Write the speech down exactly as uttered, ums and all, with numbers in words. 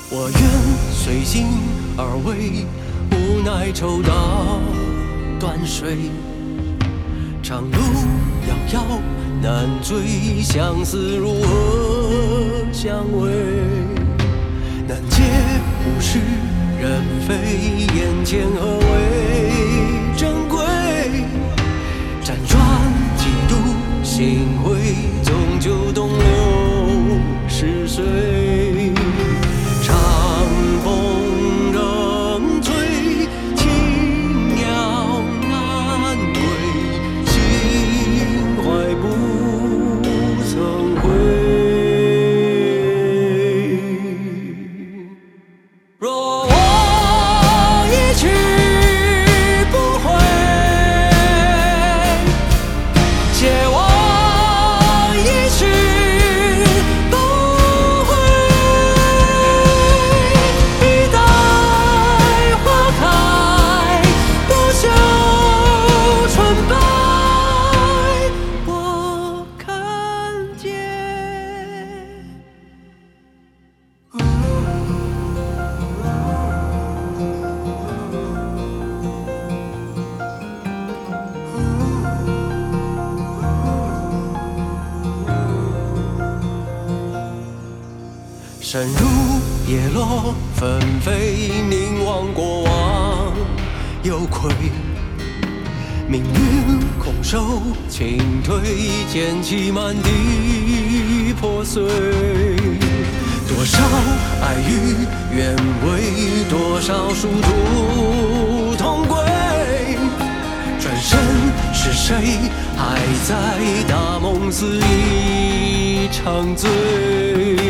我愿随心而为，无奈抽刀断水。长路遥遥难追，相思如何相偎？难解物是人非，眼前何为珍贵？辗转几度心灰，终究东流逝水。长风仍吹，青鸟难归，心怀不曾悔。若我一去不回，借我一去不回。一代花开，不朽纯白，我看见。深入叶落纷飞，凝望过往有愧。命运空手倾退，溅起满地破碎。多少爱与愿违，多少殊途同归。转身是谁，还在大梦似一场醉？